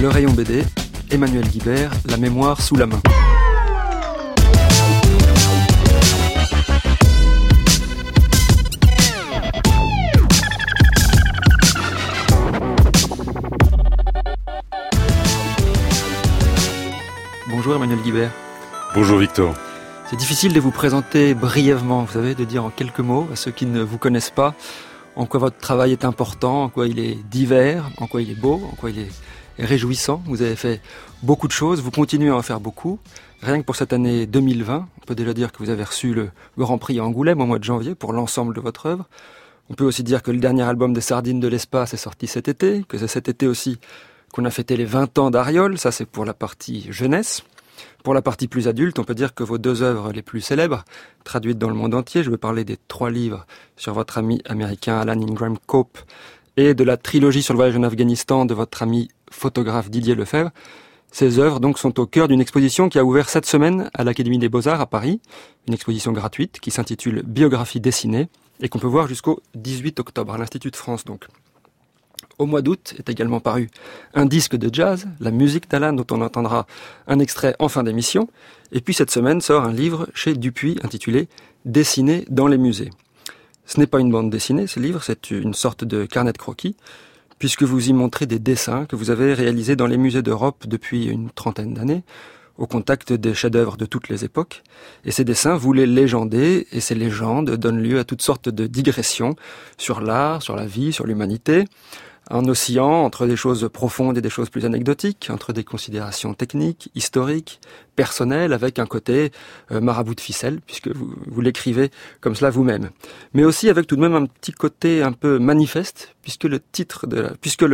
Le Rayon BD, Emmanuel Guibert, La mémoire sous la main. Bonjour Emmanuel Guibert. Bonjour Victor. C'est difficile de vous présenter brièvement, vous savez, de dire en quelques mots à ceux qui ne vous connaissent pas en quoi votre travail est important, en quoi il est divers, en quoi il est beau, en quoi il est réjouissant. Vous avez fait beaucoup de choses, vous continuez à en faire beaucoup. Rien que pour cette année 2020, on peut déjà dire que vous avez reçu le Grand Prix à Angoulême au mois de janvier pour l'ensemble de votre œuvre. On peut aussi dire que le dernier album des Sardines de l'Espace est sorti cet été, que c'est cet été aussi qu'on a fêté les 20 ans d'Ariol, ça c'est pour la partie jeunesse. Pour la partie plus adulte, on peut dire que vos deux œuvres les plus célèbres, traduites dans le monde entier, je veux parler des 3 livres sur votre ami américain Alan Ingram Cope et de la trilogie sur le voyage en Afghanistan de votre ami photographe Didier Lefebvre. Ces œuvres donc sont au cœur d'une exposition qui a ouvert cette semaine à l'Académie des Beaux-Arts à Paris, une exposition gratuite qui s'intitule Biographie dessinée et qu'on peut voir jusqu'au 18 octobre à l'Institut de France donc. Au mois d'août est également paru un disque de jazz, la musique d'Alan dont on entendra un extrait en fin d'émission. Et puis cette semaine sort un livre chez Dupuis intitulé « Dessiner dans les musées ». Ce n'est pas une bande dessinée, ce livre, c'est une sorte de carnet de croquis, puisque vous y montrez des dessins que vous avez réalisés dans les musées d'Europe depuis une 30aine d'années, au contact des chefs-d'œuvre de toutes les époques. Et ces dessins, vous les légendez, et ces légendes donnent lieu à toutes sortes de digressions sur l'art, sur la vie, sur l'humanité, en oscillant entre des choses profondes et des choses plus anecdotiques, entre des considérations techniques, historiques, personnelles, avec un côté marabout de ficelle, puisque vous l'écrivez comme cela vous-même. Mais aussi avec tout de même un petit côté un peu manifeste, puisque le texte de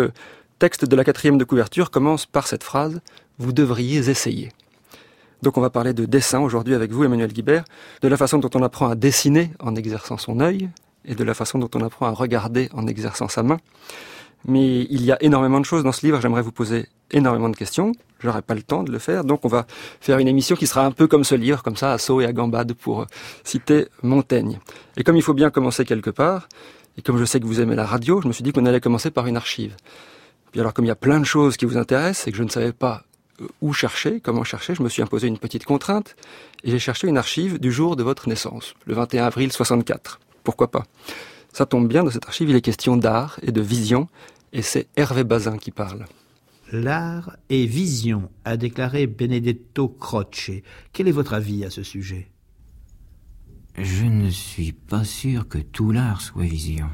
la 4e de couverture commence par cette phrase « Vous devriez essayer ». Donc on va parler de dessin aujourd'hui avec vous, Emmanuel Guibert, de la façon dont on apprend à dessiner en exerçant son œil, et de la façon dont on apprend à regarder en exerçant sa main. Mais il y a énormément de choses dans ce livre, j'aimerais vous poser énormément de questions, j'aurai pas le temps de le faire, donc on va faire une émission qui sera un peu comme ce livre, comme ça, à saut et à gambade, pour citer Montaigne. Et comme il faut bien commencer quelque part, et comme je sais que vous aimez la radio, je me suis dit qu'on allait commencer par une archive. Puis alors comme il y a plein de choses qui vous intéressent, et que je ne savais pas où chercher, comment chercher, je me suis imposé une petite contrainte, et j'ai cherché une archive du jour de votre naissance, le 21 avril 64. Pourquoi pas ? Ça tombe bien, dans cette archive, il est question d'art et de vision, et c'est Hervé Bazin qui parle. L'art et vision, a déclaré Benedetto Croce. Quel est votre avis à ce sujet ? Je ne suis pas sûr que tout l'art soit vision.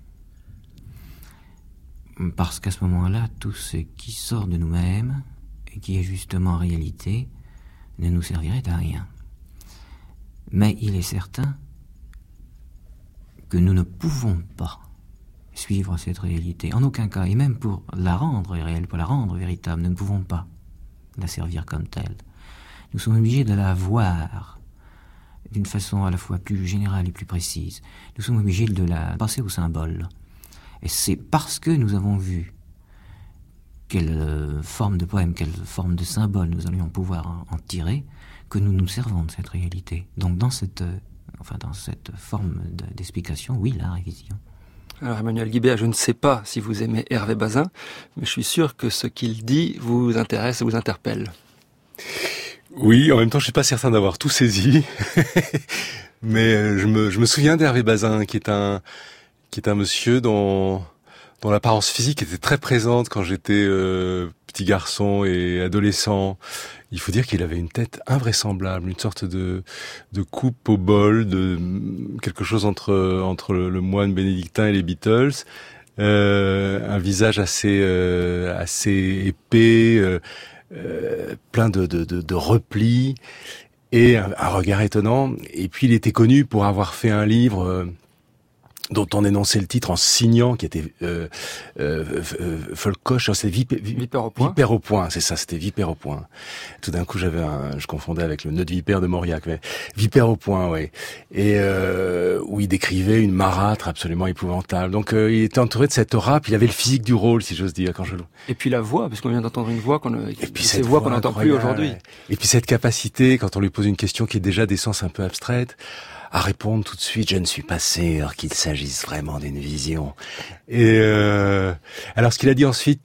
Parce qu'à ce moment-là, tout ce qui sort de nous-mêmes, et qui est justement réalité, ne nous servirait à rien. Mais il est certain que nous ne pouvons pas suivre cette réalité, en aucun cas, et même pour la rendre réelle, pour la rendre véritable, nous ne pouvons pas la servir comme telle. Nous sommes obligés de la voir d'une façon à la fois plus générale et plus précise. Nous sommes obligés de la passer au symbole. Et c'est parce que nous avons vu quelle forme de poème, quelle forme de symbole nous allions pouvoir en tirer, que nous nous servons de cette réalité. Donc dans cette forme d'explication, oui, l'art et vision. Alors Emmanuel Guibert, je ne sais pas si vous aimez Hervé Bazin, mais je suis sûr que ce qu'il dit vous intéresse et vous interpelle. Oui, en même temps, je suis pas certain d'avoir tout saisi, mais je me souviens d'Hervé Bazin, qui est un monsieur dont l'apparence physique était très présente quand j'étais petit garçon et adolescent. Il faut dire qu'il avait une tête invraisemblable, une sorte de coupe au bol, de quelque chose entre le moine bénédictin et les Beatles, un visage assez épais, plein de replis et un regard étonnant. Et puis il était connu pour avoir fait un livre dont on énonçait le titre en signant, qui était Folcoche, c'est Vipère au point. Vipère au point, c'est ça, c'était Vipère au point. Tout d'un coup, je confondais avec le nœud de vipère de Mauriac, mais Vipère au point, ouais. Et où il décrivait une marâtre absolument épouvantable. Donc il était entouré de cette aura, puis il avait le physique du rôle, si j'ose dire, quand je. Et puis la voix, parce qu'on vient d'entendre une voix ces voix qu'on n'entend plus aujourd'hui. Et puis cette capacité, quand on lui pose une question qui est déjà d'essence un peu abstraite, répondre tout de suite, je ne suis pas sûr qu'il s'agisse vraiment d'une vision. Et alors ce qu'il a dit ensuite,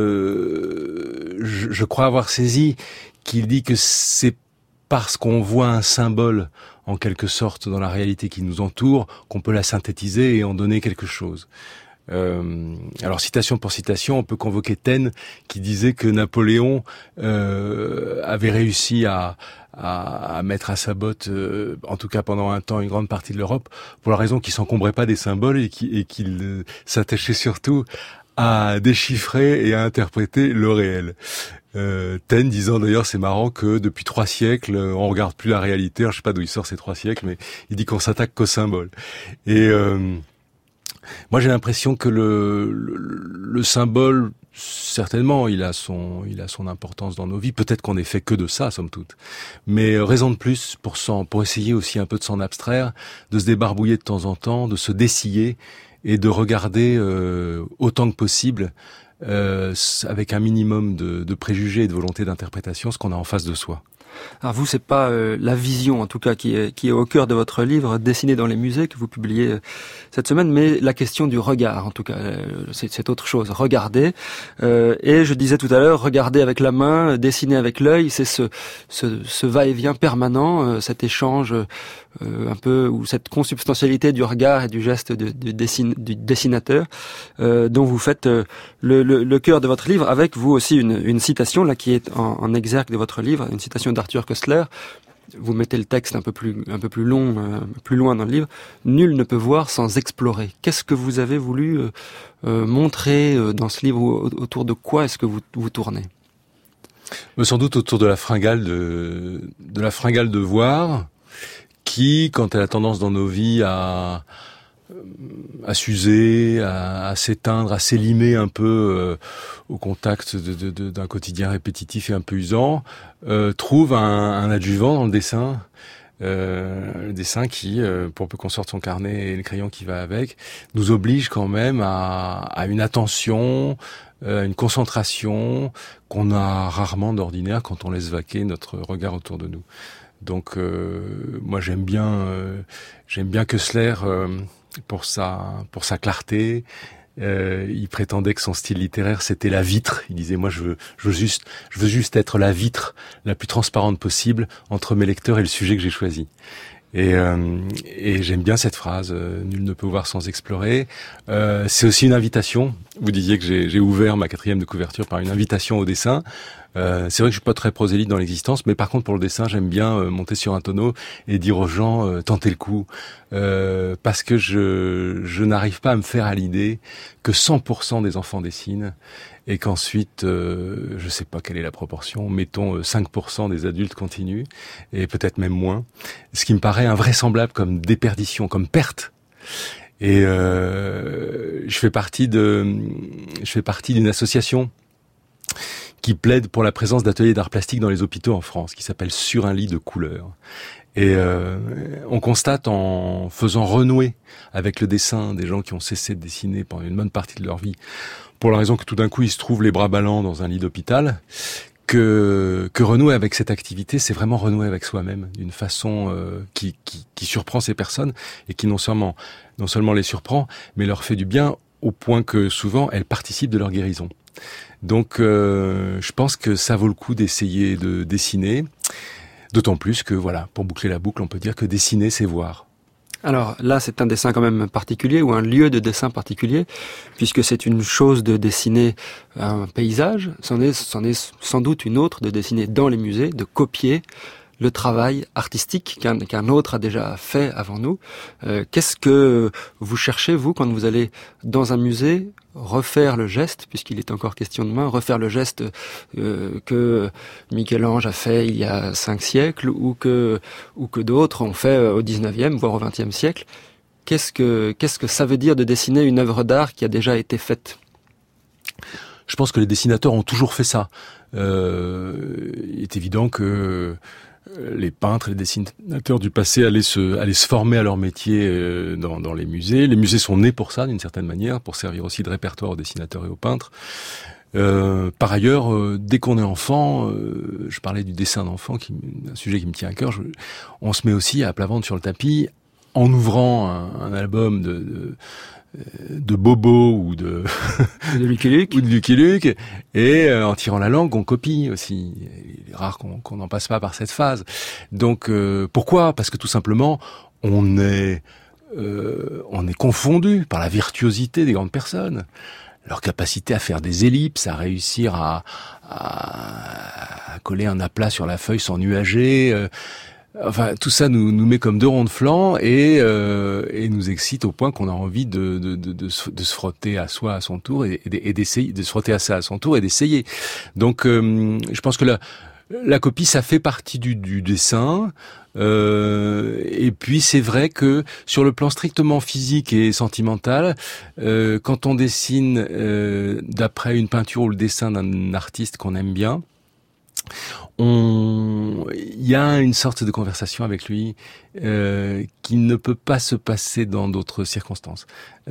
je crois avoir saisi qu'il dit que c'est parce qu'on voit un symbole en quelque sorte dans la réalité qui nous entoure qu'on peut la synthétiser et en donner quelque chose. Alors citation pour citation, on peut convoquer Taine qui disait que Napoléon avait réussi à mettre à sa botte, en tout cas pendant un temps, une grande partie de l'Europe, pour la raison qu'il s'encombrait pas des symboles et qu'il s'attachait surtout à déchiffrer et à interpréter le réel. Taine disant d'ailleurs, c'est marrant que depuis 3 siècles, on regarde plus la réalité. Alors, je sais pas d'où il sort ces 3 siècles, mais il dit qu'on s'attaque qu'aux symboles. Et moi, j'ai l'impression que le symbole, certainement, il a son importance dans nos vies. Peut-être qu'on n'est fait que de ça, somme toute. Mais raison de plus pour essayer aussi un peu de s'en abstraire, de se débarbouiller de temps en temps, de se dessiller et de regarder autant que possible, avec un minimum de préjugés et de volonté d'interprétation, ce qu'on a en face de soi. Alors vous, c'est pas la vision, en tout cas, qui est au cœur de votre livre, Dessiné dans les musées, que vous publiez cette semaine, mais la question du regard, en tout cas, c'est autre chose. Regarder, et je disais tout à l'heure, regarder avec la main, dessiner avec l'œil, c'est ce va-et-vient permanent, cet échange un peu, ou cette consubstantialité du regard et du geste du dessinateur, dont vous faites le cœur de votre livre, avec vous aussi une citation là qui est en exergue de votre livre, une citation d'Arthur Koestler. Vous mettez le texte un peu plus long, plus loin dans le livre. Nul ne peut voir sans explorer. Qu'est-ce que vous avez voulu montrer dans ce livre? Autour de quoi est-ce que vous tournez? Sans doute autour de la fringale de voir, qui, quand elle a tendance dans nos vies à s'user, à s'éteindre, à s'élimer un peu au contact d'un quotidien répétitif et un peu usant, trouve un adjuvant dans le dessin. Le dessin qui, pour peu qu'on sorte son carnet et le crayon qui va avec, nous oblige quand même à une attention, une concentration qu'on a rarement d'ordinaire quand on laisse vaquer notre regard autour de nous. Donc moi j'aime bien Koestler pour sa clarté. Il prétendait que son style littéraire c'était la vitre. Il disait moi je veux juste être la vitre la plus transparente possible entre mes lecteurs et le sujet que j'ai choisi. Et j'aime bien cette phrase, nul ne peut voir sans explorer. C'est aussi une invitation. Vous disiez que j'ai ouvert ma 4e de couverture par une invitation au dessin. C'est vrai que je suis pas très prosélyte dans l'existence, mais par contre pour le dessin, j'aime bien monter sur un tonneau et dire aux gens tentez le coup, parce que je n'arrive pas à me faire à l'idée que 100% des enfants dessinent et qu'ensuite, je sais pas quelle est la proportion, mettons 5% des adultes continuent et peut-être même moins, ce qui me paraît invraisemblable comme déperdition, comme perte. Et je fais partie d'une association qui plaide pour la présence d'ateliers d'art plastique dans les hôpitaux en France, qui s'appelle Sur un lit de couleurs. Et on constate en faisant renouer avec le dessin des gens qui ont cessé de dessiner pendant une bonne partie de leur vie, pour la raison que tout d'un coup ils se trouvent les bras ballants dans un lit d'hôpital, que renouer avec cette activité, c'est vraiment renouer avec soi-même d'une façon qui surprend ces personnes et qui non seulement les surprend, mais leur fait du bien au point que souvent elles participent de leur guérison. Donc je pense que ça vaut le coup d'essayer de dessiner, d'autant plus que voilà, pour boucler la boucle, on peut dire que dessiner c'est voir. Alors là, c'est un dessin quand même particulier, ou un lieu de dessin particulier, puisque c'est une chose de dessiner un paysage, c'en est sans doute une autre de dessiner dans les musées, de copier le travail artistique qu'un autre a déjà fait avant nous. Qu'est-ce que vous cherchez, vous, quand vous allez dans un musée, refaire le geste, puisqu'il est encore question de main, refaire le geste que Michel-Ange a fait il y a 5 siècles, ou que d'autres ont fait au 19e, voire au 20e siècle. Qu'est-ce que ça veut dire de dessiner une œuvre d'art qui a déjà été faite ? Je pense que les dessinateurs ont toujours fait ça. Il est évident que les peintres, les dessinateurs du passé allaient se former à leur métier dans les musées. Les musées sont nés pour ça, d'une certaine manière, pour servir aussi de répertoire aux dessinateurs et aux peintres. Par ailleurs, dès qu'on est enfant, je parlais du dessin d'enfant, un sujet qui me tient à cœur, on se met aussi à plat ventre sur le tapis en ouvrant un album de Bobo ou de Lucky Luke. ou de Lucky Luke, et en tirant la langue, on copie aussi. Il est rare qu'on n'en passe pas par cette phase. Donc pourquoi ? Parce que tout simplement, on est confondu par la virtuosité des grandes personnes, leur capacité à faire des ellipses, à réussir à coller un aplat sur la feuille sans nuager. Enfin, tout ça nous met comme deux ronds de flanc et nous excite au point qu'on a envie de se frotter à soi à son tour et d'essayer de se frotter à ça à son tour et d'essayer. Donc, je pense que la copie, ça fait partie du dessin. Et puis c'est vrai que sur le plan strictement physique et sentimental, quand on dessine d'après une peinture ou le dessin d'un artiste qu'on aime bien, il y a une sorte de conversation avec lui qui ne peut pas se passer dans d'autres circonstances.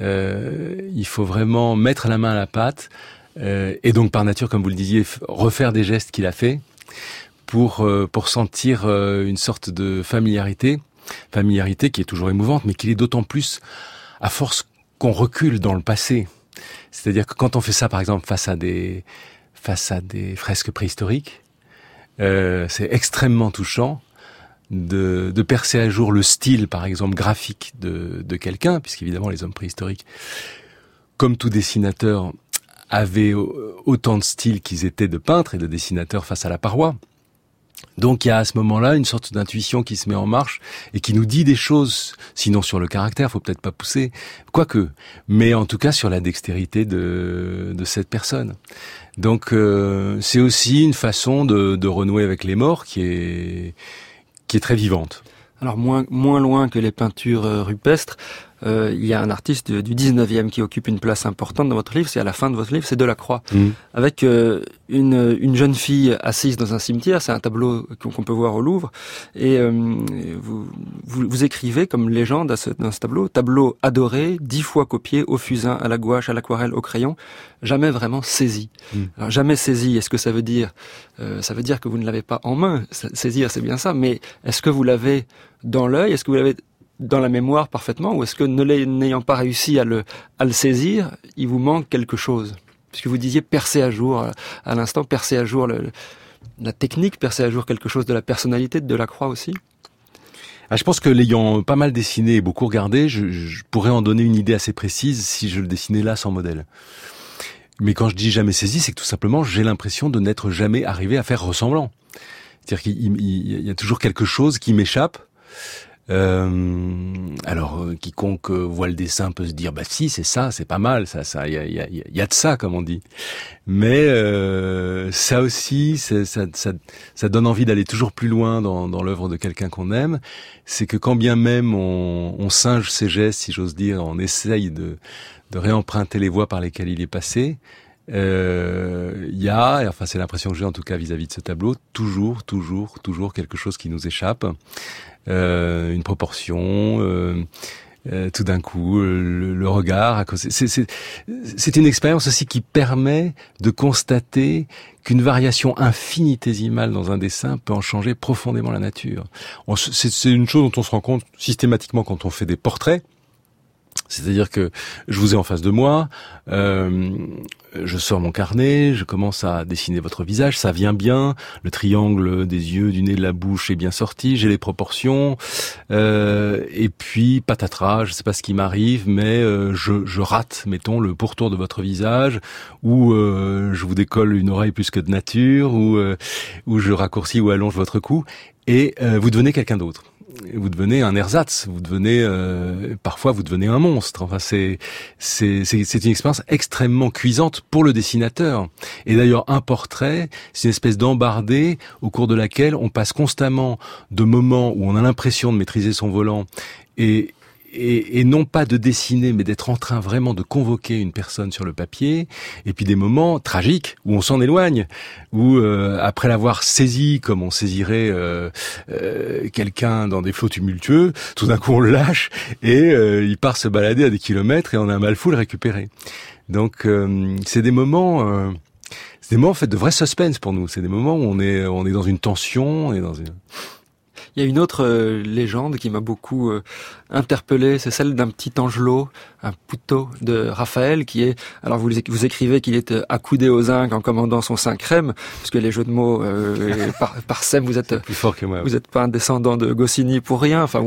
Il faut vraiment mettre la main à la pâte et donc par nature, comme vous le disiez, refaire des gestes qu'il a fait pour sentir une sorte de familiarité qui est toujours émouvante, mais qui est d'autant plus à force qu'on recule dans le passé. C'est-à-dire que quand on fait ça, par exemple, face à des fresques préhistoriques, c'est extrêmement touchant de percer à jour le style, par exemple, graphique de quelqu'un, puisqu'évidemment les hommes préhistoriques, comme tout dessinateur, avaient autant de style qu'ils étaient de peintres et de dessinateurs face à la paroi. Donc il y a à ce moment-là une sorte d'intuition qui se met en marche et qui nous dit des choses, sinon sur le caractère, faut peut-être pas pousser, quoique, mais en tout cas sur la dextérité de cette personne. Donc c'est aussi une façon de renouer avec les morts qui est très vivante. Alors moins loin que les peintures rupestres, il y a un artiste du 19e qui occupe une place importante dans votre livre, c'est à la fin de votre livre, c'est Delacroix. Avec une jeune fille assise dans un cimetière, c'est un tableau qu'on peut voir au Louvre, et vous écrivez comme légende dans ce tableau adoré, 10 fois copié au fusain, à la gouache, à l'aquarelle, au crayon, jamais vraiment saisi. Alors jamais saisi, est-ce que ça veut dire que vous ne l'avez pas en main? Saisir, c'est bien ça, mais est-ce que vous l'avez dans l'œil? Est-ce que vous l'avez dans la mémoire parfaitement, ou est-ce que n'ayant pas réussi à le saisir, il vous manque quelque chose? Puisque vous disiez percer à jour, à l'instant, percer à jour la technique, percer à jour quelque chose de la personnalité de Delacroix aussi. Je pense que l'ayant pas mal dessiné et beaucoup regardé, je pourrais en donner une idée assez précise si je le dessinais là sans modèle. Mais quand je dis jamais saisi, c'est que tout simplement j'ai l'impression de n'être jamais arrivé à faire ressemblant. C'est-à-dire qu'il y a toujours quelque chose qui m'échappe. Alors quiconque voit le dessin peut se dire bah si c'est ça, c'est pas mal, ça il y a de ça comme on dit. Mais ça aussi ça donne envie d'aller toujours plus loin dans l'œuvre de quelqu'un qu'on aime. C'est que quand bien même on singe ses gestes, si j'ose dire, on essaye de réemprunter les voies par lesquelles il est passé. Il y a, enfin c'est l'impression que j'ai en tout cas vis-à-vis de ce tableau, toujours quelque chose qui nous échappe, une proportion, tout d'un coup le regard. C'est une expérience aussi qui permet de constater qu'une variation infinitésimale dans un dessin peut en changer profondément la nature. C'est une chose dont on se rend compte systématiquement quand on fait des portraits. C'est-à-dire que je vous ai en face de moi, je sors mon carnet, je commence à dessiner votre visage, ça vient bien, le triangle des yeux, du nez, de la bouche est bien sorti, j'ai les proportions, et puis patatras, je sais pas ce qui m'arrive, mais je rate, mettons, le pourtour de votre visage, ou je vous décolle une oreille plus que de nature, ou je raccourcis ou allonge votre cou, et vous devenez quelqu'un d'autre. Vous devenez un ersatz, parfois vous devenez un monstre. Enfin, c'est une expérience extrêmement cuisante pour le dessinateur. Et d'ailleurs, un portrait, c'est une espèce d'embardée au cours de laquelle on passe constamment de moments où on a l'impression de maîtriser son volant et non pas de dessiner, mais d'être en train vraiment de convoquer une personne sur le papier, et puis des moments tragiques où on s'en éloigne, où après l'avoir saisi comme on saisirait quelqu'un dans des flots tumultueux, tout d'un coup on le lâche et il part se balader à des kilomètres et on a un mal fou le récupérer. Donc c'est des moments en fait de vrai suspense pour nous. C'est des moments où on est dans une tension, on est dans une... Il y a une autre légende qui m'a beaucoup interpellé, c'est celle d'un petit angelot, un puto de Raphaël qui est... Alors vous écrivez qu'il est accoudé au zinc en commandant son 5 rem, parce que les jeux de mots par Sem, vous êtes plus fort que moi. Vous n'êtes pas un descendant de Goscinny pour rien. Enfin,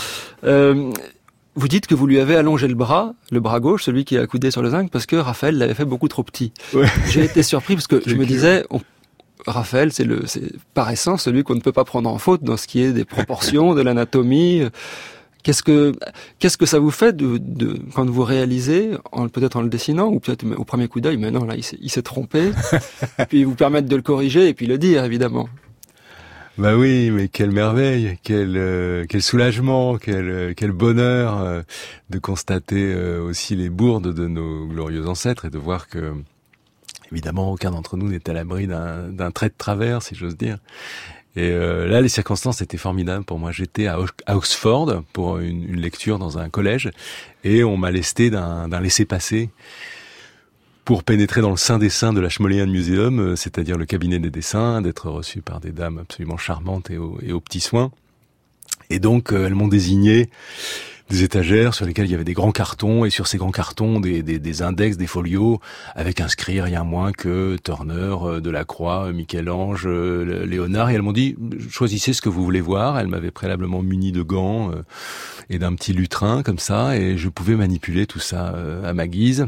vous dites que vous lui avez allongé le bras gauche, celui qui est accoudé sur le zinc, parce que Raphaël l'avait fait beaucoup trop petit. Ouais. J'ai été surpris parce que je me disais... Raphaël, c'est par essence celui qu'on ne peut pas prendre en faute dans ce qui est des proportions, de l'anatomie. Qu'est-ce que ça vous fait quand vous réalisez, peut-être en le dessinant, ou peut-être au premier coup d'œil, mais non, là, il s'est trompé, puis vous permettre de le corriger et puis le dire, évidemment. Bah oui, mais quelle merveille, quel soulagement, quel bonheur de constater aussi les bourdes de nos glorieux ancêtres et de voir que évidemment, aucun d'entre nous n'est à l'abri d'un trait de travers, si j'ose dire. Et là, les circonstances étaient formidables pour moi. J'étais à Oxford pour une lecture dans un collège, et on m'a lesté d'un laissez-passer pour pénétrer dans le sein des saints de l'Ashmolean Museum, c'est-à-dire le cabinet des dessins, d'être reçu par des dames absolument charmantes et aux petits soins. Et donc, elles m'ont désigné des étagères sur lesquelles il y avait des grands cartons, et sur ces grands cartons des index, des folios, avec inscrit rien moins que Turner, Delacroix, Michel-Ange, Léonard, et elles m'ont dit choisissez ce que vous voulez voir. Elles m'avaient préalablement muni de gants et d'un petit lutrin comme ça, et je pouvais manipuler tout ça à ma guise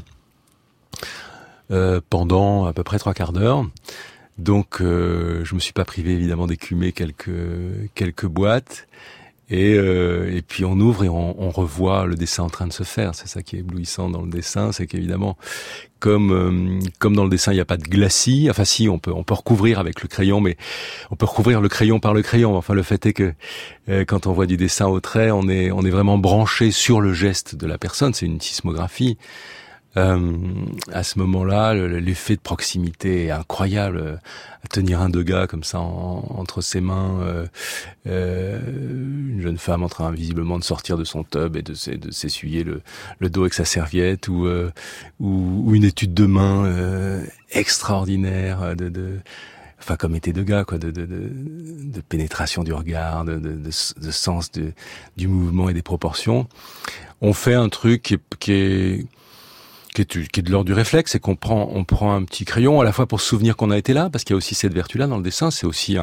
pendant à peu près 3/4 d'heure. Donc je me suis pas privé évidemment d'écumer quelques boîtes. Et puis on ouvre et on revoit le dessin en train de se faire. C'est ça qui est éblouissant dans le dessin, c'est qu'évidemment, comme dans le dessin il n'y a pas de glacis, enfin si on peut recouvrir avec le crayon, mais on peut recouvrir le crayon par le crayon. Enfin le fait est que quand on voit du dessin au trait, on est vraiment branché sur le geste de la personne. C'est une sismographie. À ce moment-là, l'effet de proximité est incroyable. À tenir un Degas comme ça entre ses mains, une jeune femme en train visiblement de sortir de son tub et de s'essuyer le dos avec sa serviette, ou une étude de main extraordinaire enfin comme était Degas, quoi, de pénétration du regard, de sens du mouvement et des proportions. On fait un truc qui est de l'ordre du réflexe, c'est qu'on prend un petit crayon à la fois pour se souvenir qu'on a été là, parce qu'il y a aussi cette vertu-là dans le dessin, c'est aussi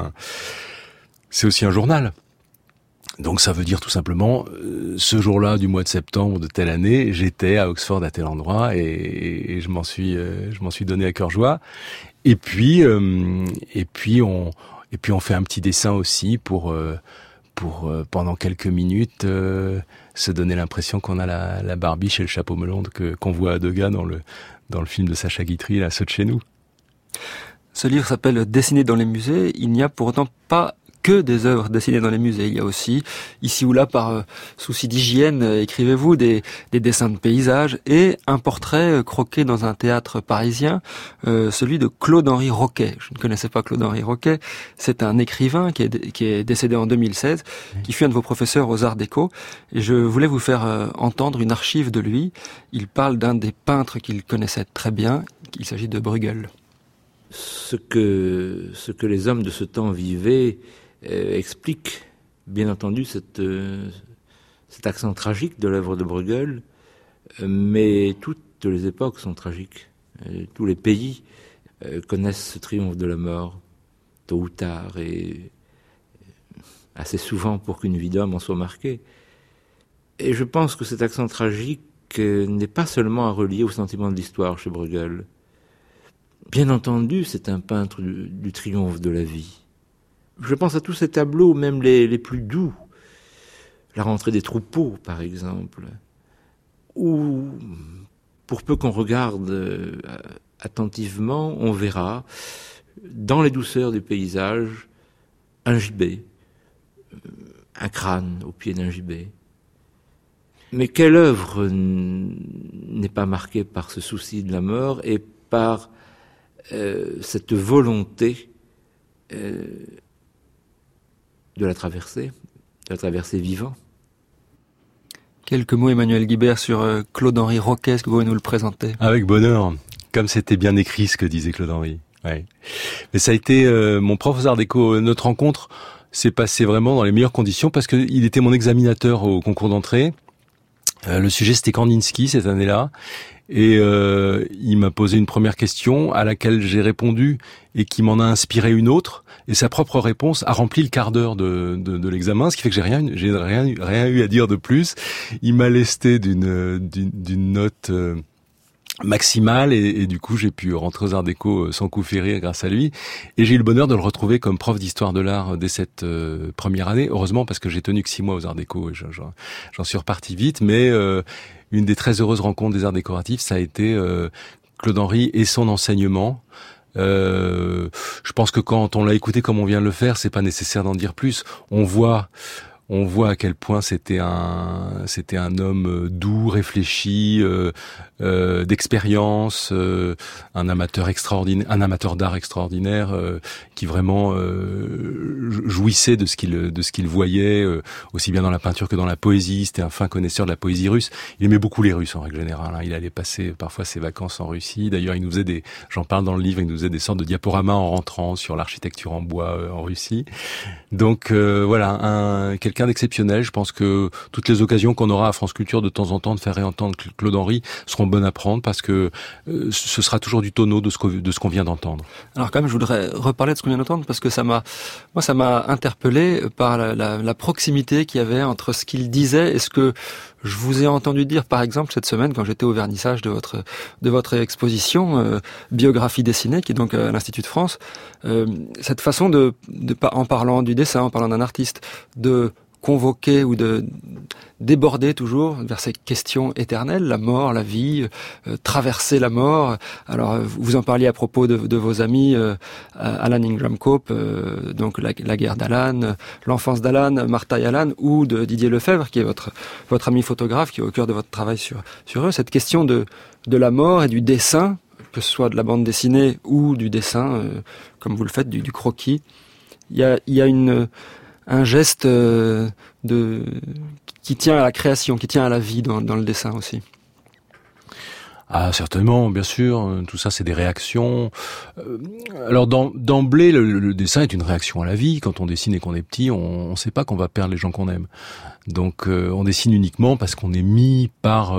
un journal. Donc ça veut dire tout simplement, ce jour-là du mois de septembre de telle année, j'étais à Oxford à tel endroit, et je m'en suis donné à cœur joie. Et puis on fait un petit dessin aussi pour pendant quelques minutes se donner l'impression qu'on a la barbiche et le chapeau melon qu'on voit à Degas dans le film de Sacha Guitry, là, ceux de chez nous. Ce livre s'appelle Dessiner dans les musées. Il n'y a pourtant pas que des œuvres dessinées dans les musées. Il y a aussi, ici ou là, par souci d'hygiène, écrivez-vous, des dessins de paysages et un portrait croqué dans un théâtre parisien, celui de Claude-Henri Roquet. Je ne connaissais pas Claude-Henri Roquet. C'est un écrivain qui est décédé en 2016, qui fut un de vos professeurs aux Arts Déco. Et je voulais vous faire entendre une archive de lui. Il parle d'un des peintres qu'il connaissait très bien. Il s'agit de Bruegel. Ce que les hommes de ce temps vivaient explique, bien entendu, cet accent tragique de l'œuvre de Bruegel, mais toutes les époques sont tragiques. Tous les pays connaissent ce triomphe de la mort, tôt ou tard, et assez souvent pour qu'une vie d'homme en soit marquée. Et je pense que cet accent tragique n'est pas seulement à relier au sentiment de l'histoire chez Bruegel. Bien entendu, c'est un peintre du triomphe de la vie. Je pense à tous ces tableaux, même les plus doux. La rentrée des troupeaux, par exemple. Où, pour peu qu'on regarde attentivement, on verra, dans les douceurs du paysage, un gibet, un crâne au pied d'un gibet. Mais quelle œuvre n'est pas marquée par ce souci de la mort et par cette volonté de la traversée vivant. Quelques mots, Emmanuel Guibert, sur Claude-Henri Roquet. Est-ce que vous pouvez nous le présenter ? Avec bonheur, comme c'était bien écrit ce que disait Claude-Henri. Ouais. Mais ça a été mon prof aux Arts Déco. Notre rencontre s'est passé vraiment dans les meilleures conditions parce que il était mon examinateur au concours d'entrée. Le sujet c'était Kandinsky cette année-là. Et il m'a posé une première question à laquelle j'ai répondu et qui m'en a inspiré une autre. Et sa propre réponse a rempli le quart d'heure de l'examen, ce qui fait que j'ai rien eu à dire de plus. Il m'a lesté d'une note maximale et du coup j'ai pu rentrer aux Arts Déco sans coup férir grâce à lui. Et j'ai eu le bonheur de le retrouver comme prof d'histoire de l'art dès cette première année. Heureusement parce que j'ai tenu que 6 mois aux Arts Déco et j'en suis reparti vite. Mais une des très heureuses rencontres des arts décoratifs, ça a été Claude Henry et son enseignement. Je pense que quand on l'a écouté comme on vient de le faire, c'est pas nécessaire d'en dire plus. On voit à quel point c'était un homme doux, réfléchi, d'expérience, un amateur extraordinaire, un amateur d'art extraordinaire, qui vraiment jouissait de ce qu'il voyait, aussi bien dans la peinture que dans la poésie. C'était un fin connaisseur de la poésie russe. Il aimait beaucoup les Russes en règle générale. Il allait passer parfois ses vacances en Russie. D'ailleurs, il nous faisait j'en parle dans le livre, il nous faisait des sortes de diaporamas en rentrant sur l'architecture en bois en Russie. Donc voilà, quelqu'un d'exceptionnel. Je pense que toutes les occasions qu'on aura à France Culture de temps en temps de faire réentendre Claude Henry seront bonnes à prendre parce que ce sera toujours du tonneau de ce qu'on vient d'entendre. Alors quand même, je voudrais reparler de ce qu'on vient d'entendre parce que ça m'a interpellé par la proximité qu'il y avait entre ce qu'il disait et ce que je vous ai entendu dire, par exemple, cette semaine, quand j'étais au vernissage de votre exposition, Biographie dessinée, qui est donc à l'Institut de France, cette façon en parlant du dessin, en parlant d'un artiste, de convoquer ou de déborder toujours vers ces questions éternelles, la mort, la vie, traverser la mort. Alors, vous en parliez à propos de vos amis, Alan Ingram Cope, donc la guerre d'Alan, l'enfance d'Alan, Martha et Alan, ou de Didier Lefebvre, qui est votre ami photographe, qui est au cœur de votre travail sur eux. Cette question de la mort et du dessin, que ce soit de la bande dessinée ou du dessin, comme vous le faites, du croquis. Il y a un geste qui tient à la création, qui tient à la vie dans le dessin aussi. Ah, certainement, bien sûr. Tout ça, c'est des réactions. Alors, d'emblée, le dessin est une réaction à la vie. Quand on dessine et qu'on est petit, on sait pas qu'on va perdre les gens qu'on aime. Donc, on dessine uniquement parce qu'on est mis par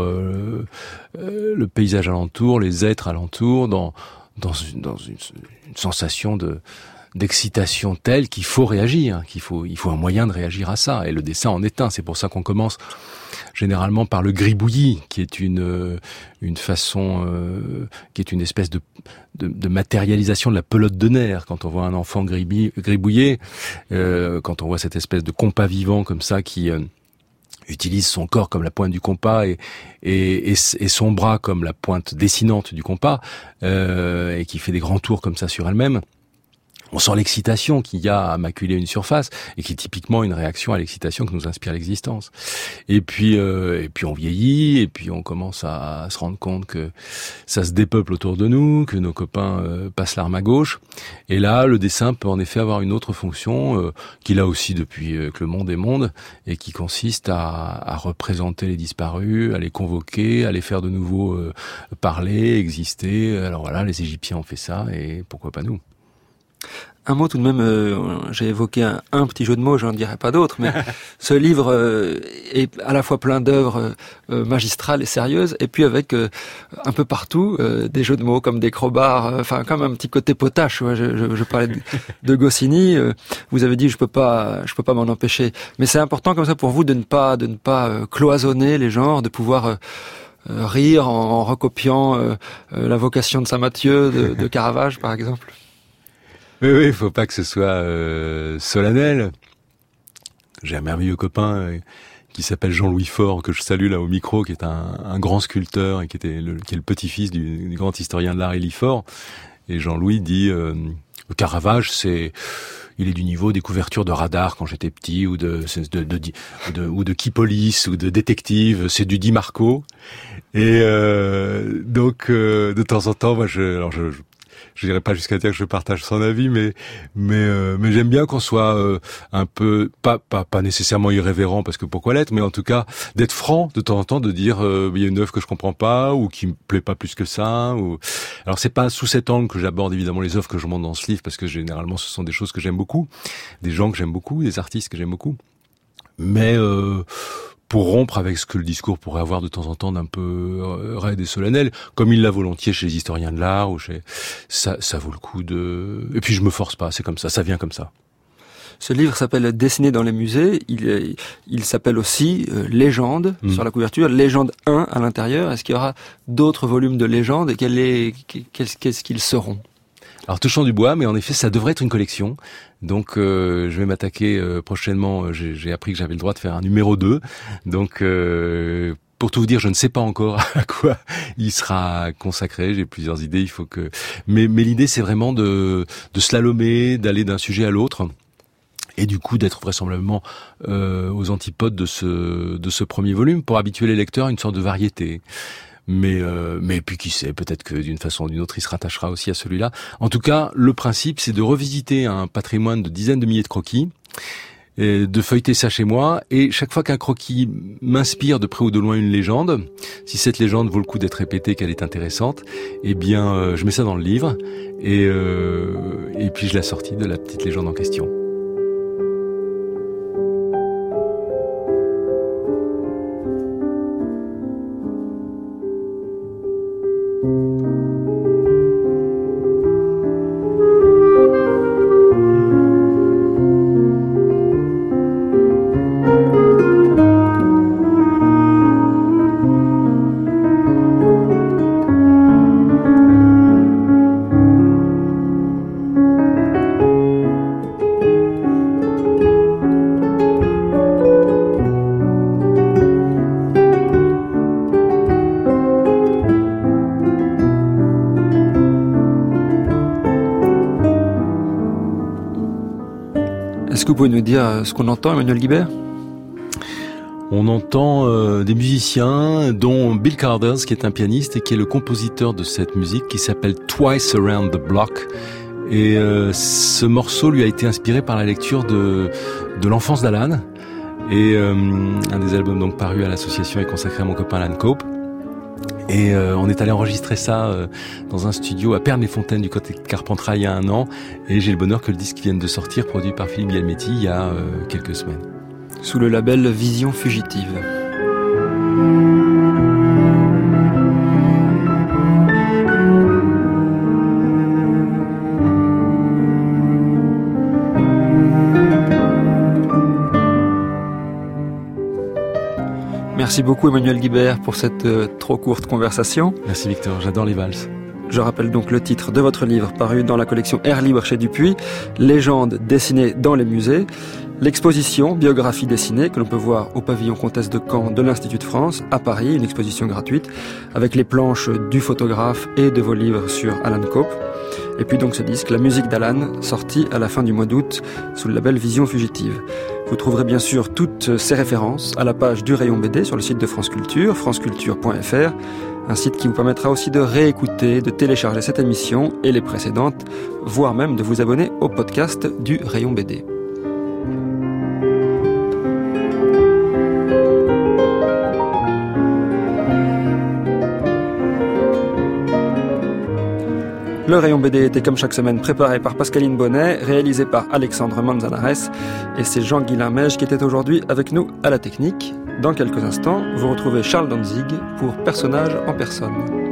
le paysage alentour, les êtres alentour, dans une sensation d'excitation telle qu'il faut réagir, il faut un moyen de réagir à ça. Et le dessin en est un. C'est pour ça qu'on commence généralement par le gribouillis, qui est une façon, qui est une espèce de matérialisation de la pelote de nerfs. Quand on voit un enfant gribouiller, quand on voit cette espèce de compas vivant comme ça qui utilise son corps comme la pointe du compas et son bras comme la pointe dessinante du compas, et qui fait des grands tours comme ça sur elle-même. On sent l'excitation qu'il y a à maculer une surface et qui est typiquement une réaction à l'excitation que nous inspire l'existence. Et puis on vieillit et puis on commence à se rendre compte que ça se dépeuple autour de nous, que nos copains passent l'arme à gauche. Et là, le dessin peut en effet avoir une autre fonction qu'il a aussi depuis que le monde est monde et qui consiste à représenter les disparus, à les convoquer, à les faire de nouveau parler, exister. Alors voilà, les Égyptiens ont fait ça et pourquoi pas nous? Un mot tout de même, j'ai évoqué un petit jeu de mots, je n'en dirai pas d'autres, mais ce livre est à la fois plein d'œuvres magistrales et sérieuses, et puis avec un peu partout des jeux de mots comme des crobards, enfin comme un petit côté potache. Ouais, je parlais de Goscinny, vous avez dit je peux pas m'en empêcher, mais c'est important comme ça pour vous de ne pas cloisonner les genres, de pouvoir rire en recopiant la vocation de Saint-Mathieu de Caravage par exemple. Oui, faut pas que ce soit solennel. J'ai un merveilleux copain qui s'appelle Jean-Louis Faure, que je salue là au micro, qui est un grand sculpteur et qui est le petit-fils du grand historien de l'art Élie Faure. Et Jean-Louis dit Caravage, il est du niveau des couvertures de radar quand j'étais petit, ou de Kipolis, ou de détective, c'est du Di Marco. Et donc de temps en temps, moi je dirais pas jusqu'à dire que je partage son avis, mais j'aime bien qu'on soit un peu pas nécessairement irrévérent, parce que pourquoi l'être, mais en tout cas d'être franc de temps en temps, de dire il y a une œuvre que je comprends pas ou qui me plaît pas plus que ça. Alors c'est pas sous cet angle que j'aborde évidemment les œuvres que je montre dans ce livre, parce que généralement ce sont des choses que j'aime beaucoup, des gens que j'aime beaucoup, des artistes que j'aime beaucoup, mais pour rompre avec ce que le discours pourrait avoir de temps en temps d'un peu raide et solennel, comme il l'a volontiers chez les historiens de l'art, ou chez ça vaut le coup de... Et puis je me force pas, c'est comme ça vient comme ça. Ce livre s'appelle Dessiné dans les musées. Il s'appelle aussi Légende sur la couverture, Légende 1 à l'intérieur. Est-ce qu'il y aura d'autres volumes de Légende et qu'est-ce qu'ils seront? Alors touchons du bois, mais en effet ça devrait être une collection. Donc je vais m'attaquer prochainement, j'ai appris que j'avais le droit de faire un numéro 2. Donc pour tout vous dire, je ne sais pas encore à quoi il sera consacré, j'ai plusieurs idées, il faut que mais l'idée c'est vraiment de slalomer, d'aller d'un sujet à l'autre. Et du coup d'être vraisemblablement aux antipodes de ce premier volume pour habituer les lecteurs à une sorte de variété. Mais puis qui sait, peut-être que d'une façon ou d'une autre il se rattachera aussi à celui-là. En tout cas, le principe c'est de revisiter un patrimoine de dizaines de milliers de croquis, et de feuilleter ça chez moi, et chaque fois qu'un croquis m'inspire de près ou de loin une légende, si cette légende vaut le coup d'être répétée, qu'elle est intéressante, eh bien je mets ça dans le livre et puis je l'assortis de la petite légende en question. Est-ce que vous pouvez nous dire ce qu'on entend, Emmanuel Guibert? On entend des musiciens, dont Bill Carders, qui est un pianiste et qui est le compositeur de cette musique, qui s'appelle Twice Around the Block. Et ce morceau lui a été inspiré par la lecture de l'enfance d'Alan. Et un des albums donc parus à l'association est consacré à mon copain Alan Cope. Et on est allé enregistrer ça dans un studio à Pernes-les-Fontaines du côté de Carpentras il y a 1 an. Et j'ai le bonheur que le disque vienne de sortir, produit par Philippe Guilmetti il y a quelques semaines. Sous le label Vision Fugitive. Merci beaucoup Emmanuel Guibert pour cette trop courte conversation. Merci Victor, j'adore les valses. Je rappelle donc le titre de votre livre paru dans la collection Air Libre chez Dupuis, Légende dessinée dans les musées. L'exposition Biographie dessinée que l'on peut voir au pavillon Comtesse de Caen de l'Institut de France à Paris, une exposition gratuite avec les planches du photographe et de vos livres sur Alan Cope. Et puis donc ce disque, la musique d'Alan, sorti à la fin du mois d'août sous le label Vision Fugitive. Vous trouverez bien sûr toutes ces références à la page du rayon BD sur le site de France Culture, franceculture.fr, un site qui vous permettra aussi de réécouter, de télécharger cette émission et les précédentes, voire même de vous abonner au podcast du rayon BD. Le rayon BD était comme chaque semaine préparé par Pascaline Bonnet, réalisé par Alexandre Manzanares, et c'est Jean-Guilain Mège qui était aujourd'hui avec nous à la technique. Dans quelques instants, vous retrouvez Charles Danzig pour Personnages en personne.